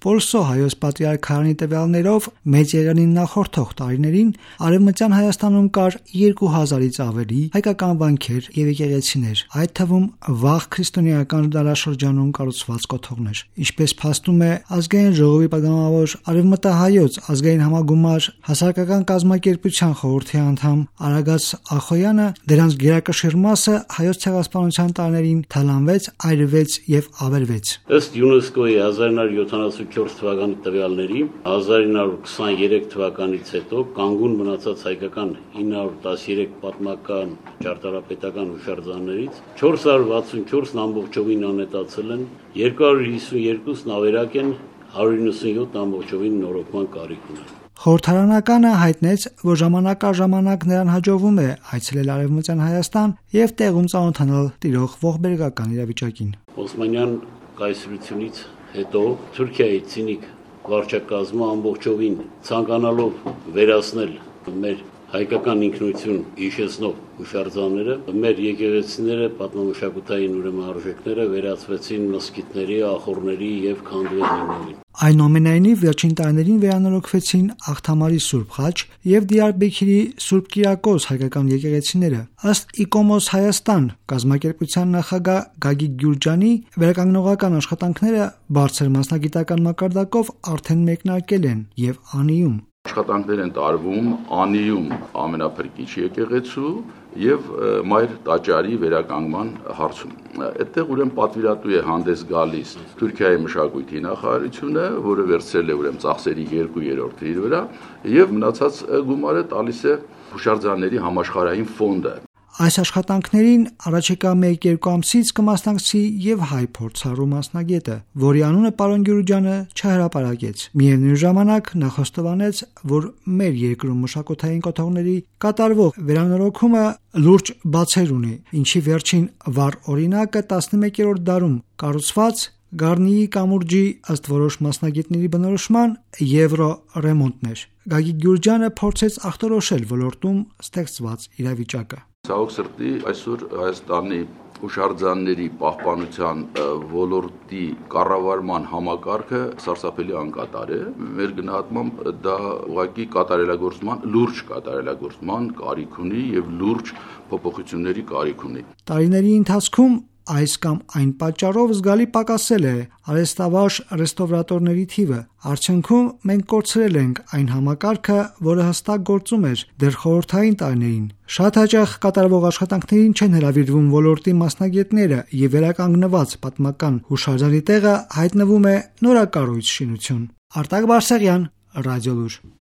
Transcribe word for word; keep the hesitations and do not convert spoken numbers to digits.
Պոլսո հայոց պատրիարքարանի տվյալներով մեծ Երևանին նախորդող տարիներին Արևմտյան Հայաստանում կար երկու հազարից ավելի հայկական վանքեր և եկեղեցիներ, այդ թվում վաղ քրիստոնեական դարաշրջանում կառուցված կոթողներ։ Ինչպես փաստում է Ազգային ժողովի պատգամավոր Արևմտահայոց ազգային համագումար հասարակական կազմակերպության խորհրդի անդամ Արագած Ախոյանը, դրանց գերակշիռ մասը հայոց ցեղասպանության տարիներին թալանվեց, այրվեց և ավերվեց։ Ըստ ՅՈՒՆԵՍԿՕ-ի հազար ինը հարյուր յոթանասունչորս թվականի տվյալների, հազար ինը հարյուր քսաներեք թվականից հետո կանգուն մնացած հայկական ինը հարյուր տասներեք պատմական ճարտարապետական հուշարձաններից չորս հարյուր վաթսունչորսն ամբողջովին անհետացել են, երկու հարյուր հիսունյոթն ավերակ են, հարյուր իննսունյոթն ամբողջովին նորոգման կարիք ունեն։ Խորհրդարանականը հայտնեց, որ ժամանակ առ ժամանակ նրան հաջողվում է այցելել Արևմտյան Հայաստան և տեղում ծանոթանալ տիրող ողբերգական իրավիճակին։ Օսմանյան կայսրությունից հետո Թուրքիայի ցինիկ վարչակազմը ամբողջովին ցանկանալով վերացնել մեր հայկական ինքնություն հիշեցնող հուշարձանները, մեր եկեղեցիները, պատմամշակութային ուրեմն արժեքները վերածվեցին մզկիթների, ախոռների և քանդվեցին։ Այնուամենայնիվ վերջին տարիներին վերանորոգվեցին Աղթամարի Սուրբ Խաչ և Դիարբեքիրի Սուրբ Կիրակոս հայկական եկեղեցիները։ Ըստ Իկոմոս Հայաստան կազմակերպության նախագահ Գագիկ Գյուրջյանի, վերականգնողական աշխատանքները բարձր մասնագիտական մակարդակով արդեն մեկնարկել են և անիում։ Աշխատանքներ են տարվում Անիում ամենափրկիչ եկեղեցու և Մայր տաճարի վերականգնման հարցում։ Այդտեղ ուրեմն պատվիրատու է հանդես գալիս Թուրքիայի մշակույթի նախարարությունը, որը վերցրել է ուրեմն ծախսերի երկու երրորդը իր վրա, և մնացած գումարը տալիս է հուշարձանների համաշխարհային ֆոնդը։ Այս աշխատանքներին առաջիկա մեկ-երկու ամսից կմասնակցի և հայ փորձառու մասնագետը, որի անունը պարոն Գյուրջյանը չհրապարակեց։ Միևնույն ժամանակ նա խոստովանեց, որ մեր երկրում մշակութային կոթողների կատարվող վերանորոգումը լուրջ բացեր ունի, ինչի վերջին վառ օրինակը տասնմեկերորդ դարում կառուցված Գառնիի կամուրջի, ըստ որոշ մասնագետների բնորոշման, եվրո ռեմոնտն էր։ Գագիկ Գյուրջյանը փորձեց ախտորոշել ոլորտում ստեղծված իրավիճակը։ Ցավոք սրտի այսօր Հայաստանի հուշարձանների պահպանության ոլորտի կառավարման համակարգը սարսափելի անկատար է։ Մեր գնահատմամբ դա ուղղակի կատարելագործման, լուրջ կատարելագործման կարիք ունի և լուրջ փոփոխությունների կարիք ունի։ Տարիների ընթացքում այս կամ այն պատճառով զգալի պակասել է արհեստավարժ ռեստորատորների թիվը։ Արդյունքում մենք կորցրել ենք այն համակարգը, որը հստակ գործում էր դեռ խորհրդային տարիներին։ Շատ հաճախ կատարվող աշխատանքներին չեն հրավիրվում ոլորտի մասնագետները և վերականգնված պատմական հուշարձանի տեղը հայտնվում է նորակառույց շինություն։ Արտակ Բարսեղյան, Ռադիոլուր։